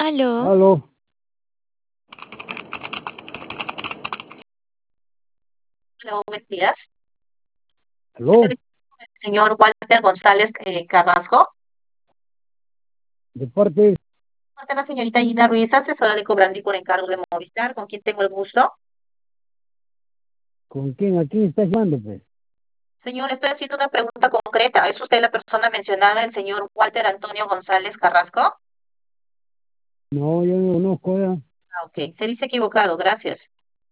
Aló, Aló, Hola, buenos días. aló, Señor Walter González Carrasco. de parte, Parte la señorita Gina Ruiz, asesora de Cobrandi por encargo de Movistar, con quien tengo el gusto. ¿con quién? ¿A quién estás llamando, pues? Señor, estoy haciendo una pregunta concreta. ¿Es usted la persona mencionada, el señor Walter Antonio González Carrasco? No, yo no conozco, ya. Ah, ok, se dice equivocado, gracias.